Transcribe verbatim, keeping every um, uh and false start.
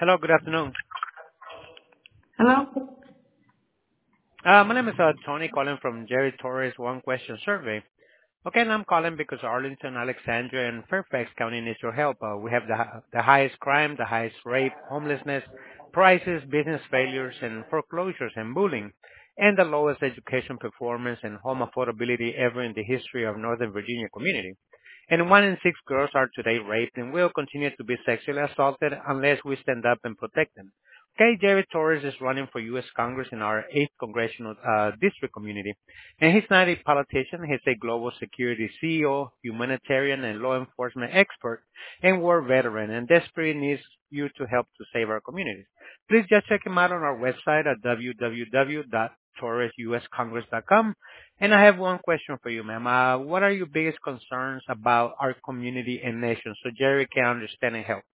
Hello, good afternoon. Hello? Uh, my name is uh, Tony calling from Jerry Torres One Question Survey. Okay, and I'm calling because Arlington, Alexandria, and Fairfax County needs your help. Uh, we have the, hi- the highest crime, the highest rape, homelessness, prices, business failures, and foreclosures and bullying, and the lowest education performance and home affordability ever in the history of Northern Virginia community. And one in six girls are today raped and will continue to be sexually assaulted unless we stand up and protect them. Okay, Jerry Torres is running for U S. Congress in our eighth congressional uh, district community. And he's not a politician. He's a global security C E O, humanitarian and law enforcement expert, and war veteran, and desperately needs you to help to save our communities. Please just check him out on our website at w w w dot torres u s congress dot com. And I have one question for you, ma'am. Uh, what are your biggest concerns about our community and nation so Jerry can understand and help?